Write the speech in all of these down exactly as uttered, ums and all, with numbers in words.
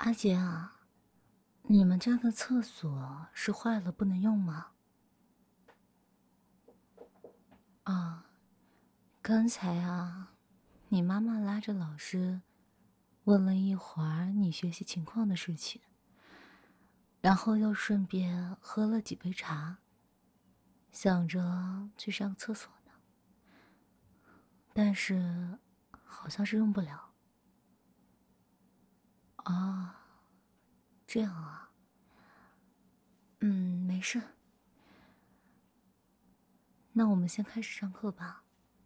阿杰啊，你们家的厕所是坏了不能用吗？啊，刚才啊，你妈妈拉着老师问了一会儿你学习情况的事情，然后又顺便喝了几杯茶，想着去上厕所呢，但是好像是用不了。啊，这样啊，嗯，没事，那我们先开始上课吧。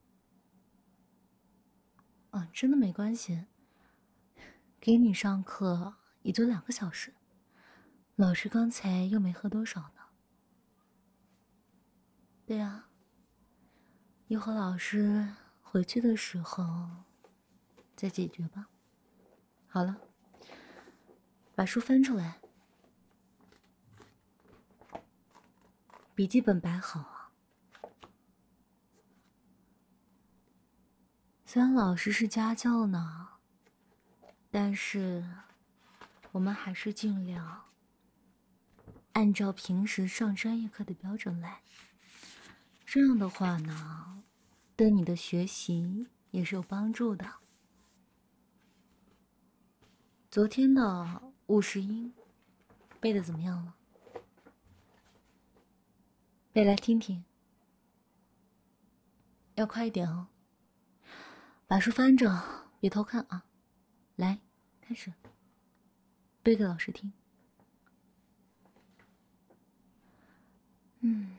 啊，真的没关系，给你上课也就两个小时，老师刚才又没喝多少呢。对呀，一会儿老师回去的时候再解决吧。好了，把书翻出来，笔记本摆好啊。虽然老师是家教呢，但是我们还是尽量按照平时上专业课的标准来。这样的话呢，对你的学习也是有帮助的。昨天的五十音背的怎么样了？背来听听，要快一点哦。把书翻着，别偷看啊！来，开始背给老师听。嗯，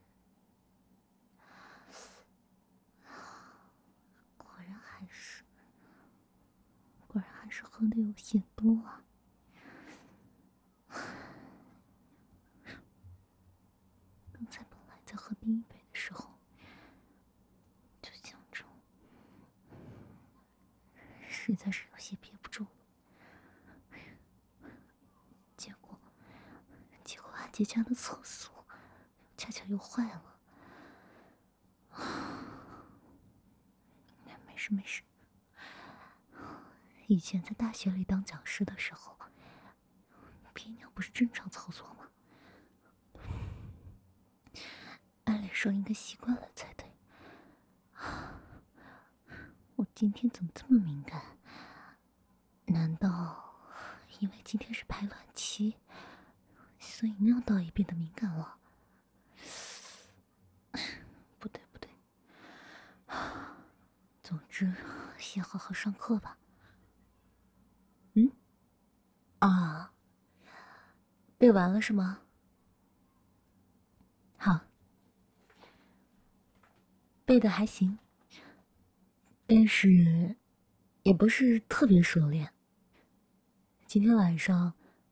果然还是，果然还是喝的有些多啊。刚才本来在喝第一杯的时候，就想着，实在是有些憋不住了。结果，结果阿杰家的厕所恰巧又坏了。没事没事，以前在大学里当讲师的时候，憋尿不是正常操作吗？按理说应该习惯了才对。我今天怎么这么敏感？难道因为今天是排卵期，所以尿道也变得敏感了？不对不对，总之先好好上课吧。嗯？啊，背完了是吗？好，背的还行，但是也不是特别熟练。今天晚上，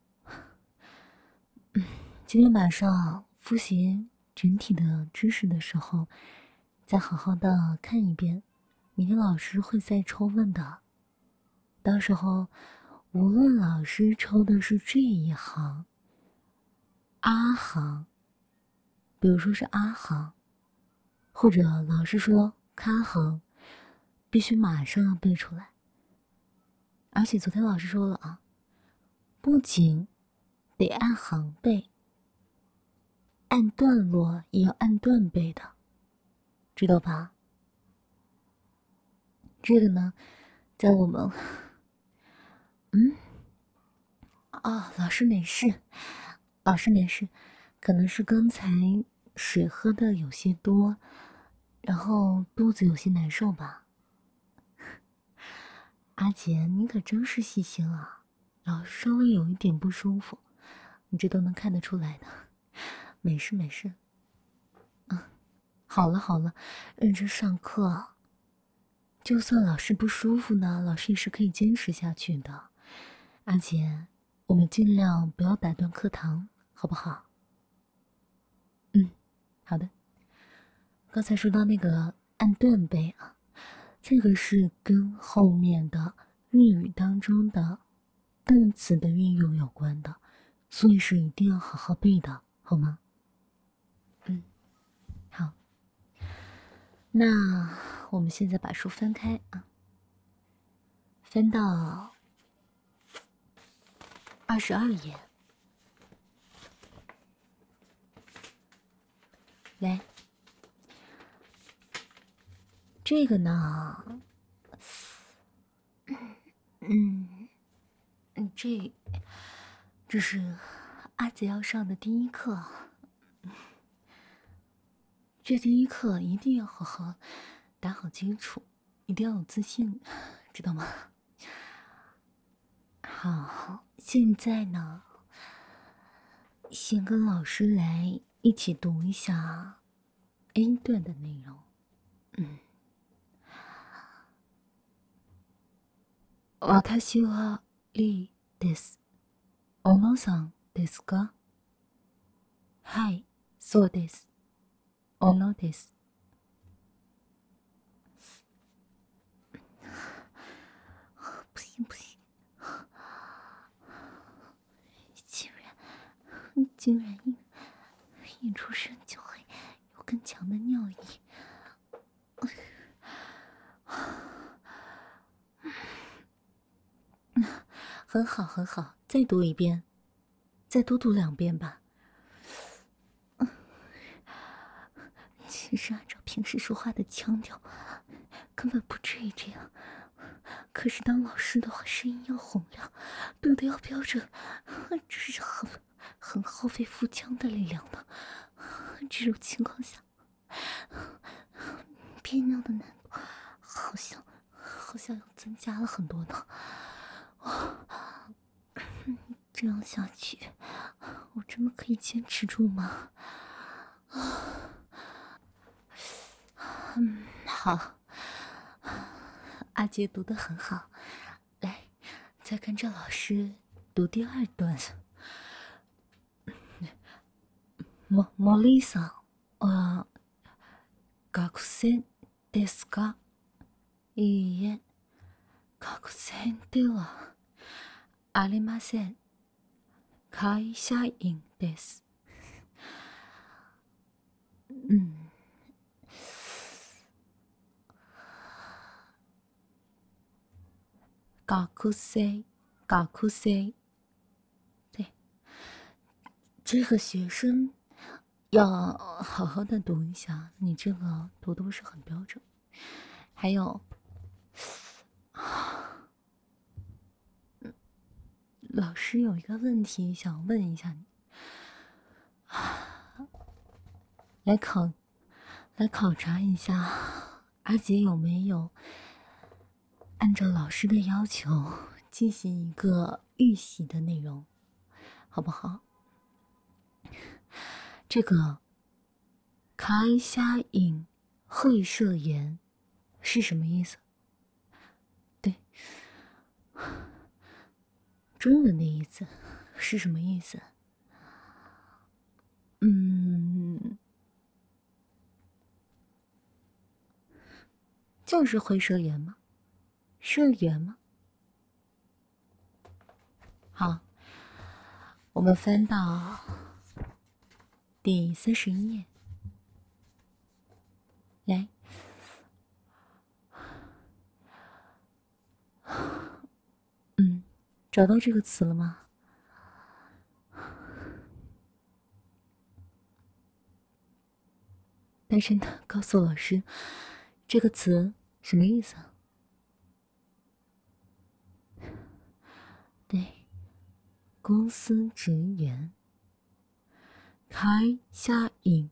嗯，今天晚上复习整体的知识的时候，再好好的看一遍。明天老师会再抽问的，到时候无论老师抽的是这一行、阿行，比如说是阿行，或者老师说咖行，必须马上要背出来。而且昨天老师说了啊，不仅得按行背，按段落也要按段背的，知道吧？这个呢，在我们，嗯，啊，老师没事，老师没事，可能是刚才水喝的有些多，然后肚子有些难受吧。阿杰，你可真是细心啊，老师稍微有一点不舒服，你这都能看得出来的。没事没事，嗯，好了好了，认真上课。就算老师不舒服呢，老师也是可以坚持下去的。阿杰，我们尽量不要打断课堂，好不好？嗯，好的。刚才说到那个按段背啊，这个是跟后面的日语当中的动词的运用有关的，所以是一定要好好背的，好吗？嗯，好。那我们现在把书翻开啊，翻到二十二页。来，这个呢，嗯嗯，这这是阿杰要上的第一课。这第一课一定要好好打好基础，一定要有自信，知道吗？好，现在呢，先跟老师来一起读一下 A 段的内容。嗯，私はリです。小野さんですか？はい、そうです。小野です。不行不行，竟然竟然一一出生就会有更强的尿意。很好很好，再读一遍，再多读两遍吧。其实按照平时说话的腔调，根本不至于这样。可是当老师的话，声音要洪亮，读的要标准，这是很很耗费腹腔的力量的。这种情况下，憋尿的难度好像好像又增加了很多呢。这样下去，我真的可以坚持住吗？嗯，好，阿杰读得很好，来，再跟着老师读第二段。も、森さんは学生ですか？いいえ、学生ではありません。会社員です。嗯。学生，学生，对，这个学生要好好的读一下，你这个读的不是很标准。还有，老师有一个问题想问一下你，来考，来考察一下阿杰有没有按照老师的要求进行一个预习的内容，好不好？这个会社員、会社员是什么意思？对，中文的意思是什么意思？嗯，就是会社员吗？社员吗？好，我们翻到第三十一页，来，嗯，找到这个词了吗？大声的告诉老师，这个词什么意思？对，公司职员。会社員，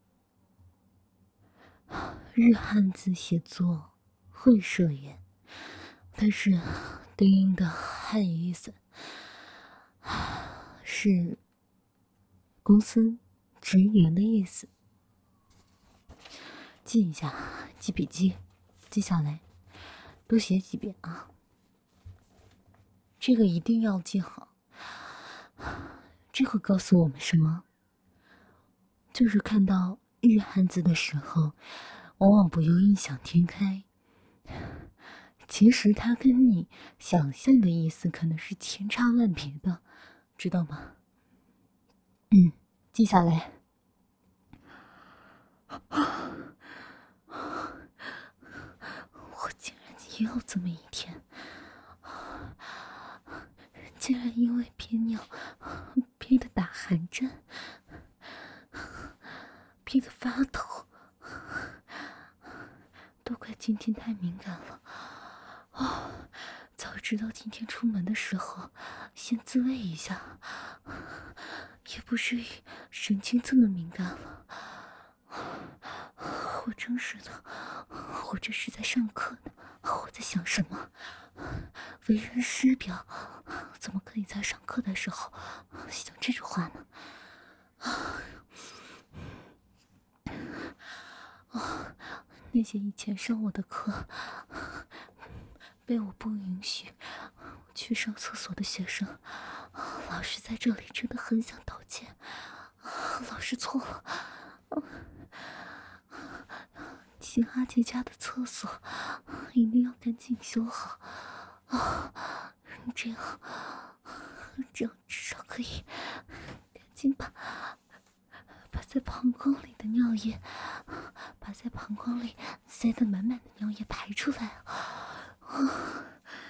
日汉字写作会社员，但是对应的汉语意思是公司职员的意思。记一下，记笔记，记下来，多写几遍啊！这个一定要记好。这个告诉我们什么？就是看到日汉字的时候，往往不由异想天开。其实它跟你想象的意思可能是千差万别的，知道吗？嗯，记下来。我竟然也有这么一天，竟然因为憋憋尿，憋得打寒战，憋得发抖，都怪今天太敏感了。哦，早知道今天出门的时候先自慰一下，也不至于神经这么敏感了。我真是的，我这是在上课呢，我在想什么？为人师表，怎么可以在上课的时候想这种话呢？哦，那些以前上我的课被我不允许去上厕所的学生，老师在这里真的很想道歉，老师错了。请阿杰家的厕所一定要赶紧修好啊！这样，这样至少可以赶紧把把在膀胱里的尿液，把在膀胱里塞得满满的尿液排出来啊！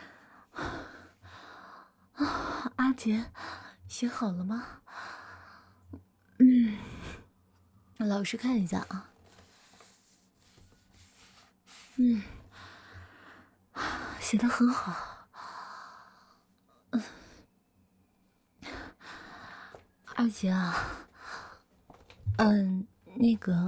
啊，阿杰，写好了吗？嗯，老师看一下啊。嗯，写得很好。嗯，二姐啊，嗯，那个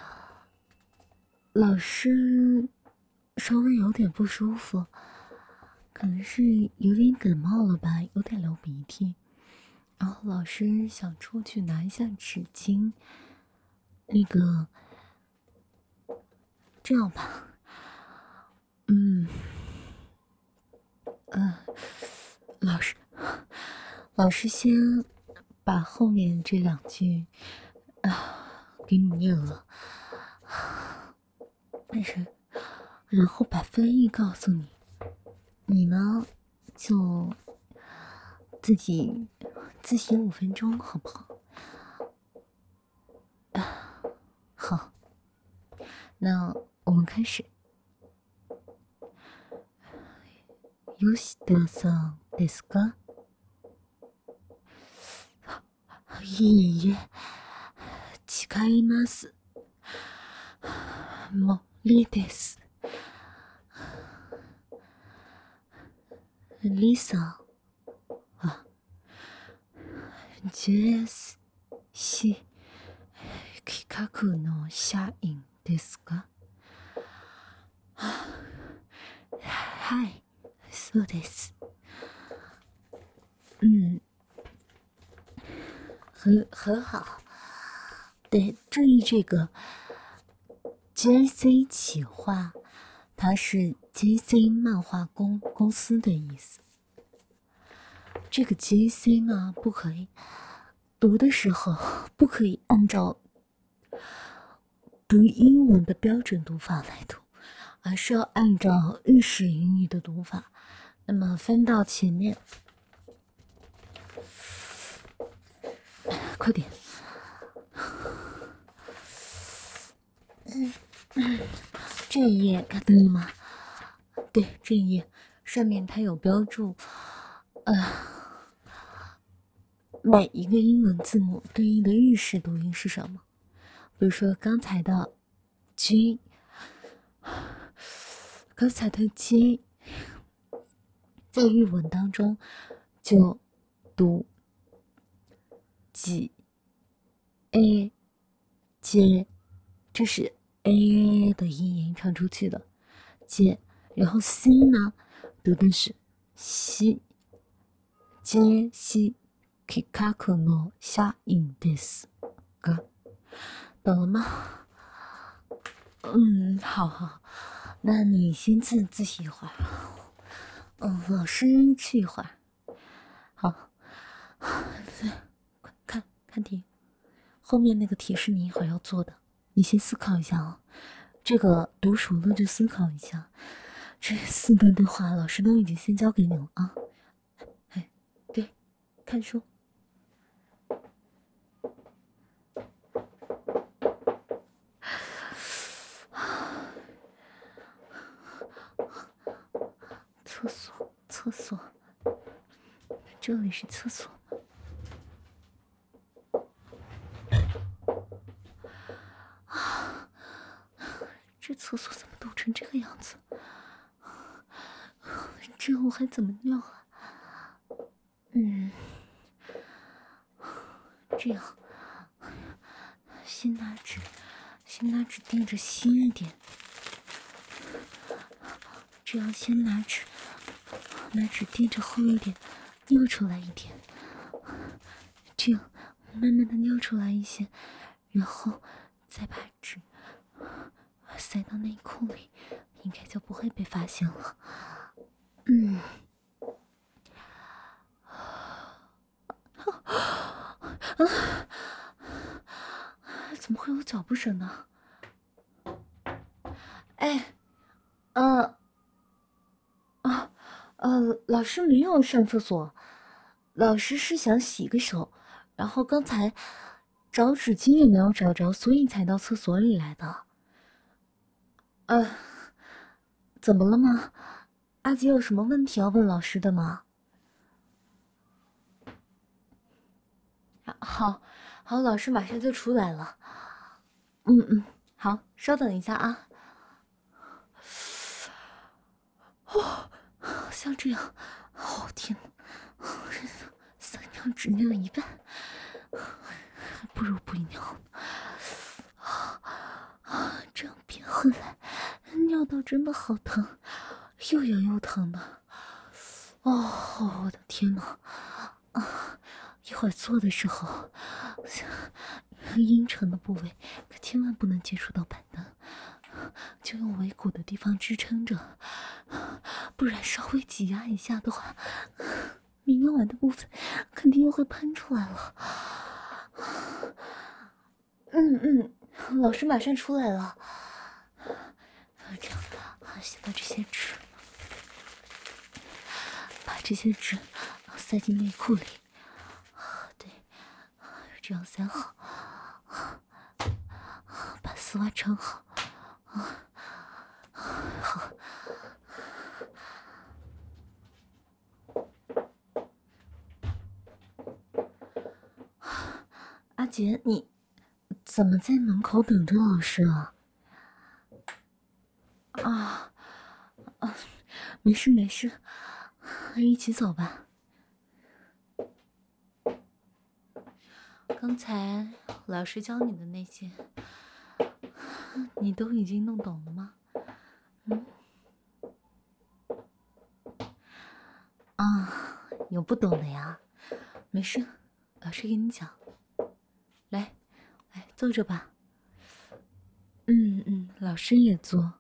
老师稍微有点不舒服，可能是有点感冒了吧，有点流鼻涕。然后老师想出去拿一下纸巾，那个，这样吧。嗯，呃，老师，老师先把后面这两句啊给你念了，但是然后把翻译告诉你，你呢就自己自习五分钟，好不好？啊，好，那我们开始。吉田さんですか？いいえ、違います。森です。リサは ジェイエスシー 企画の社員ですか？はい、そうです。嗯，很很好。对，注意这个 J C 企划，它是 J C 漫画公公司的意思。这个 J C 呢，不可以读的时候不可以按照读英文的标准读法来读，而是要按照日式英语的读法。那么翻到前面，快点。嗯嗯，这一页看到了吗？对，这一页上面它有标注，呃，每一个英文字母对应的日式读音是什么？比如说刚才的 G， 刚才的 G， 在日文当中就读 G A J， 这是 A 的音延长出去的 J， 然后 C 呢读的是西 J C。企画の社員ですが，懂了吗？嗯，好好，那你先自自习一会儿，嗯，老师去一会儿。好，快看看题，后面那个题是你一会儿要做的，你先思考一下哦。这个读熟了就思考一下，这四段对话老师都已经先教给你了啊。哎，对，看书。厕所，厕所，这里是厕所。 厕所怎么堵成这个样子？这我还怎么尿啊？嗯，这样，先拿纸，先拿纸垫着新一点。这样先拿纸，拿纸垫着厚一点，尿出来一点。这样慢慢的尿出来一些，然后再把纸塞到内裤里，应该就不会被发现了。嗯。啊！怎么会有脚步声呢？哎，呃，啊，呃，老师没有上厕所，老师是想洗个手，然后刚才找纸巾也没有找着，所以才到厕所里来的。呃，怎么了吗？阿杰有什么问题要问老师的吗？好，好，老师马上就出来了。嗯嗯，好，稍等一下啊。哦，像这样，哦天哪，三尿只尿一半，还不如不尿呢。啊，这样憋回来，尿道真的好疼，又痒又疼的。哦，我的天哪！啊，一会儿做的时候，阴沉的部位可千万不能接触到板凳，就用尾骨的地方支撑着，不然稍微挤压一下的话，没尿完的部分肯定又会喷出来了。嗯嗯，老师马上出来了。这样，先把这些纸，把这些纸塞进内裤里。对，这样塞好，把丝袜穿好。好。阿杰，你怎么在门口等着老师啊？啊啊，没事没事，一起走吧。刚才老师教你的那些，你都已经弄懂了吗？嗯。啊，有不懂的呀，没事，老师给你讲。来，来坐着吧。嗯嗯，老师也坐。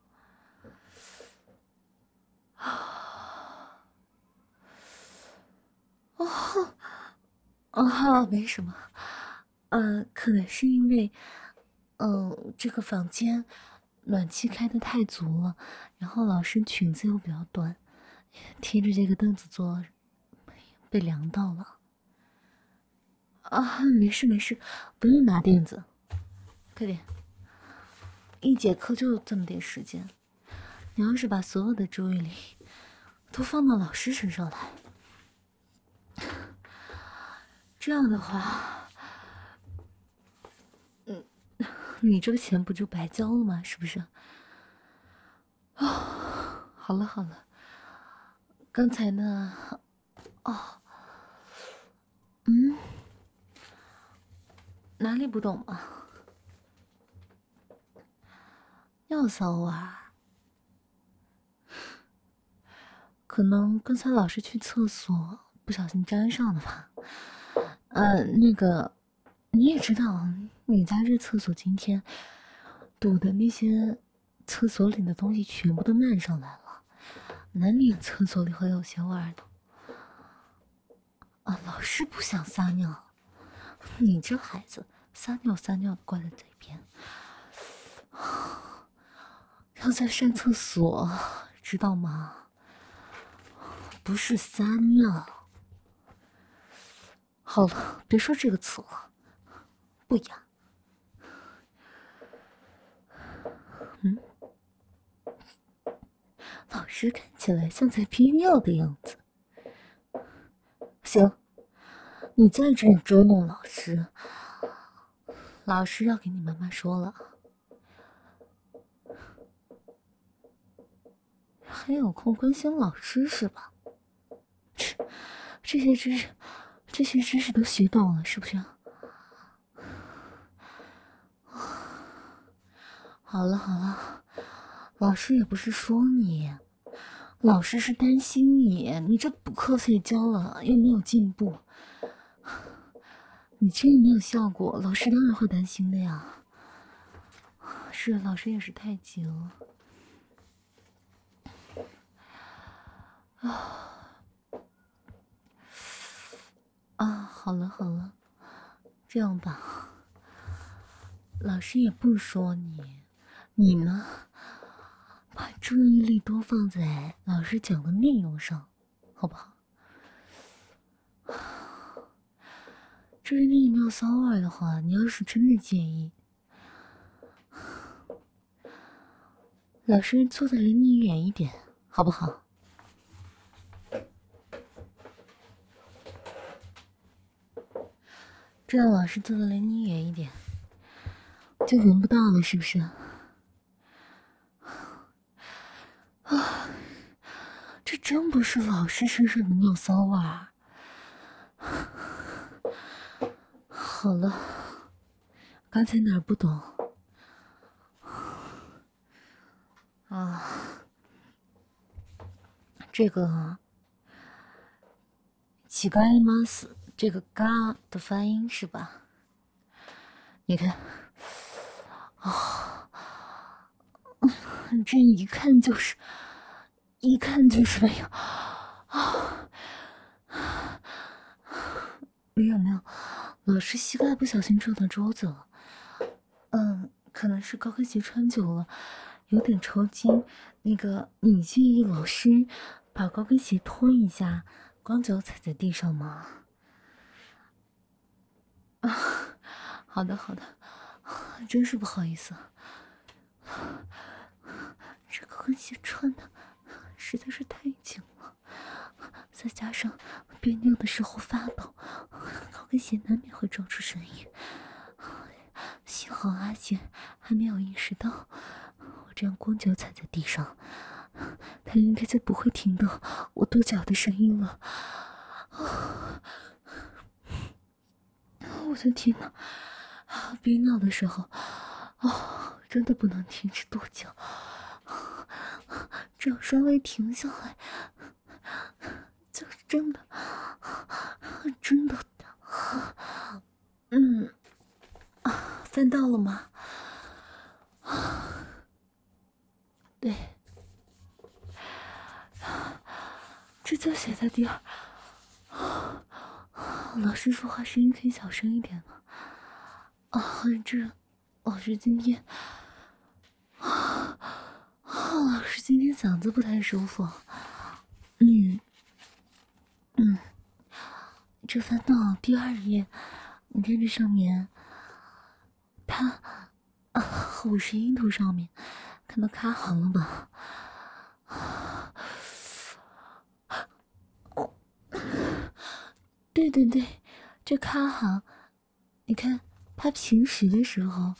哦哦，没什么，呃，可能是因为，嗯、呃，这个房间暖气开的太足了，然后老师裙子又比较短，贴着这个凳子坐，被凉到了。啊，没事没事，不用拿垫子，快点，一节课就这么点时间，你要是把所有的注意力都放到老师身上来，这样的话，嗯，你这个钱不就白交了吗？是不是？啊，好了好了，刚才呢？哦，嗯，哪里不懂吗？尿骚味儿，可能刚才老师去厕所不小心沾上了吧。呃，那个，你也知道，你家这厕所今天堵的那些厕所里的东西全部都漫上来了，难免厕所里会有些味儿的。啊，老师不想撒尿，你这孩子撒尿撒尿的挂在嘴边，要在上厕所，知道吗？不是撒尿。好了，别说这个词了，不雅。嗯，老师看起来像在憋尿的样子。行，你再这样捉弄老师，老师要给你妈妈说了。 还有空关心老师是吧？这这些知识，这些知识都学懂了是不是？好了好了，老师也不是说你，老师是担心你，你这补课费交了又没有进步，你这没有效果，老师当然会担心的呀。是，老师也是太急了。啊啊，好了好了，这样吧，老师也不说你，你呢，把注意力多放在老师讲的内容上，好不好？至于你有没有骚味的话，你要是真的介意，老师坐的离你远一点，好不好？这样老师坐的离你远一点，就闻不到了，是不是？啊，这真不是老师身上的尿骚味儿。好了，刚才哪儿不懂？啊，这个乞丐吗死，这个“嘎”的发音是吧？你看，啊、哦，这一看就是，一看就是没有啊，没有没有，老师膝盖不小心撞到桌子了，嗯，可能是高跟鞋穿久了，有点抽筋。那个，你介意老师把高跟鞋脱一下，光脚踩在地上吗？啊，好的好的，真是不好意思，这高跟鞋穿的实在是太紧了，再加上憋尿的时候发抖，高跟鞋难免会撞出声音。幸好阿姐还没有意识到我这样光脚踩在地上，她应该就不会听到我跺脚的声音了。我的天哪！憋尿的时候，哦，真的不能停止跺脚，只要稍微停下来，就真的，真的，嗯，翻到了吗？对，这就写在第二。老师说话声音可以小声一点吗？啊，这老师今天，啊，老师今天嗓子不太舒服。嗯嗯，这翻到第二页，你看这上面，它啊五十音图上面看到卡行了吧？哦，对对对，这卡行，你看他平时的时候，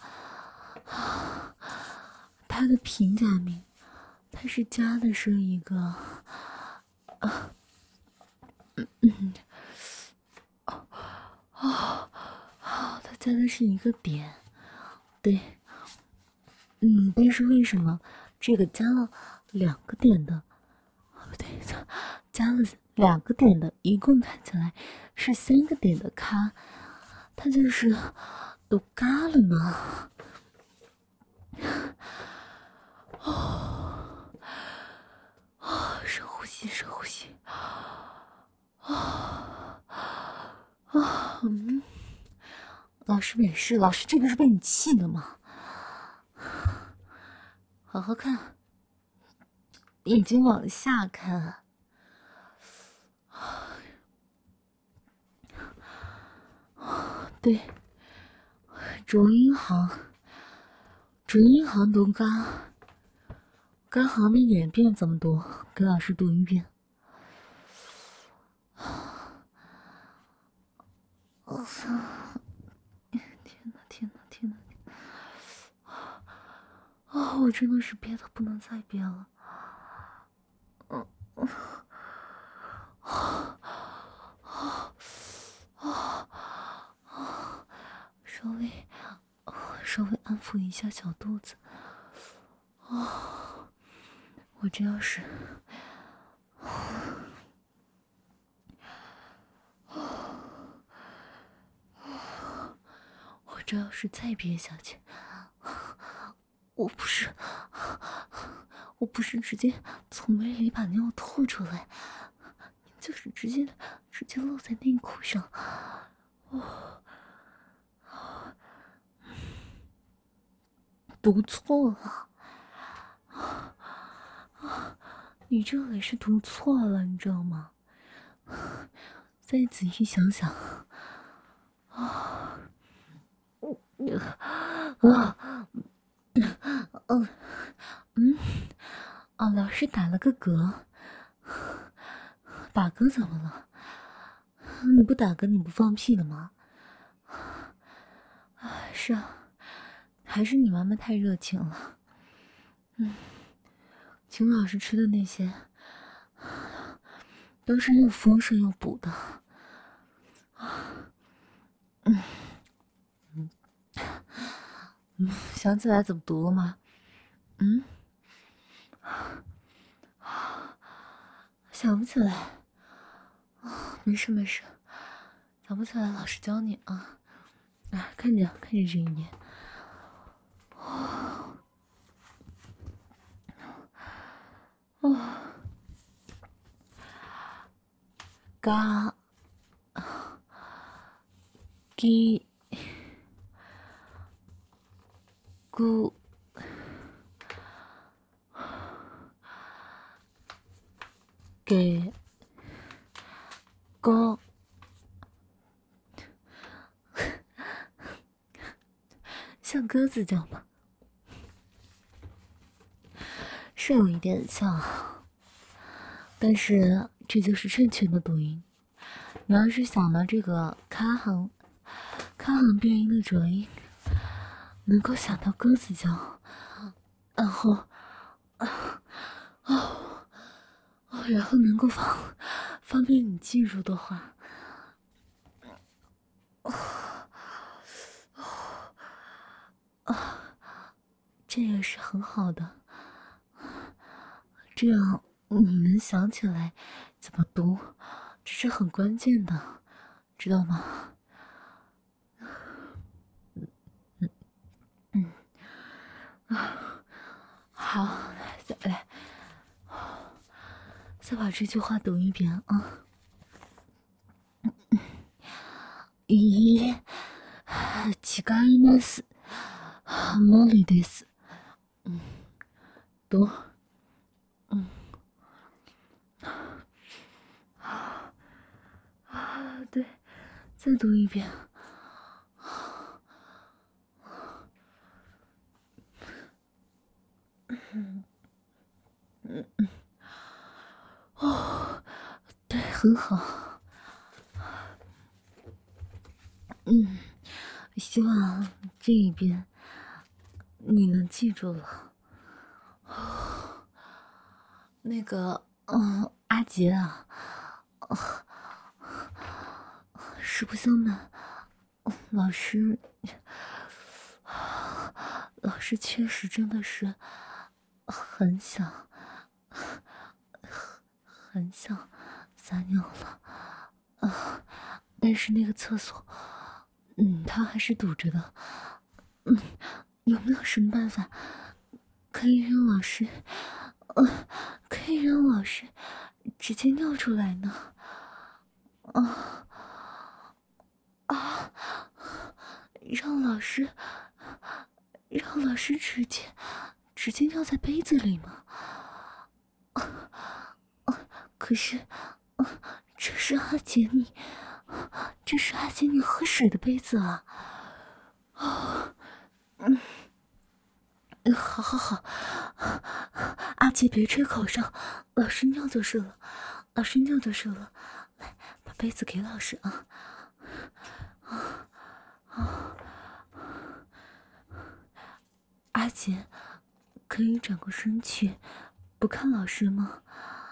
他的平假名，他是加的是一个，啊，嗯嗯，哦哦哦，他加的是一个点，对，嗯，但是为什么这个加了两个点的？不对，加了两个点的，一共看起来是三个点的咖，它就是都嘎了呢。哦，啊，深呼吸，深呼吸。啊啊，嗯，老师没事，老师这个是被你气的吗？好好看，眼睛往下看。对，浊音行，浊音行读嘎，嘎行的演变怎么读？给老师读一遍。我操！天哪，天哪，天哪！啊、哦，我真的是憋得不能再憋了。 抚一下小肚子。哦，我这要是，我这要是再憋下去，我不是，我不是直接从胃里把尿吐出来，就是直接直接落在内裤上。哦，读错了。你这里是读错了，你知道吗？再仔细想想，啊，啊，嗯嗯，啊，老师打了个嗝，打嗝怎么了？你不打嗝你不放屁的吗？啊，是啊，还是你妈妈太热情了。嗯，秦老师吃的那些都是又丰盛又补的。嗯嗯嗯，想起来怎么读了吗？嗯，想不起来。啊，没事没事，想不起来老师教你啊。啊，看着看着这一面。哦，哦，嘎，给，咕，给，高，像鸽子叫吗？是有一点像，但是这就是正确的读音。你要是想到这个卡行，卡行变音的浊音，能够想到鸽子叫，然后，啊啊啊，然后能够方方便你记住的话，啊，这也是很好的。这样你能想起来怎么读，这是很关键的，知道吗？嗯嗯啊，好，再来，再把这句话读一遍啊。咦，違います。無理です。嗯，读，嗯，啊啊，对，再读一遍。嗯嗯嗯，哦，对，很好。嗯，希望这一遍你能记住了。哦，那个，嗯，阿杰啊，哦，实不相瞒，老师，老师确实真的是很想，很想撒尿了，啊，但是那个厕所，嗯，它还是堵着的，嗯，有没有什么办法可以让老师，呃，可以让老师直接尿出来呢？啊啊！让老师，让老师直接直接尿在杯子里吗？可是，这是阿姐你，这是阿姐你喝水的杯子啊！啊，嗯，好好好，阿姐别吹口哨，老师尿就是了，老师尿就是了。来，把杯子给老师啊！啊啊！阿姐，可以转过身去，不看老师吗？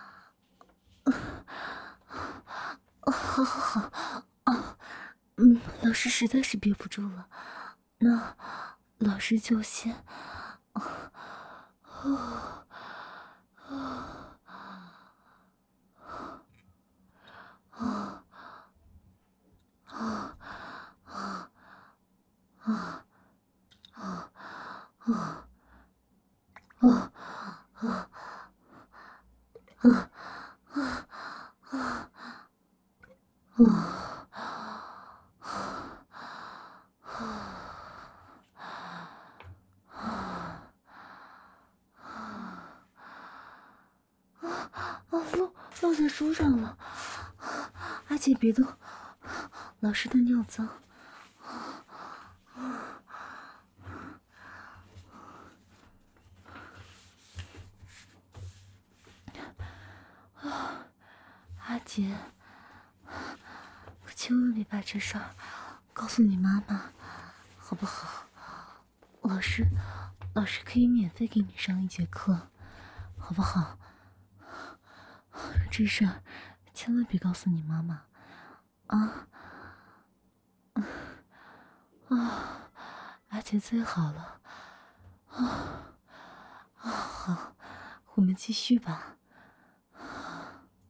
好好好，啊，嗯，老师实在是憋不住了，那老师就先，啊啊啊啊啊啊啊啊啊啊啊啊啊啊！啊，落落在书上了，阿姐别动，老师的尿脏。啊，阿姐，可千万别把这事儿告诉你妈妈，好不好？老师，老师可以免费给你上一节课，好不好？这事儿千万别告诉你妈妈，啊！啊，阿姐最好了，啊啊，好，我们继续吧。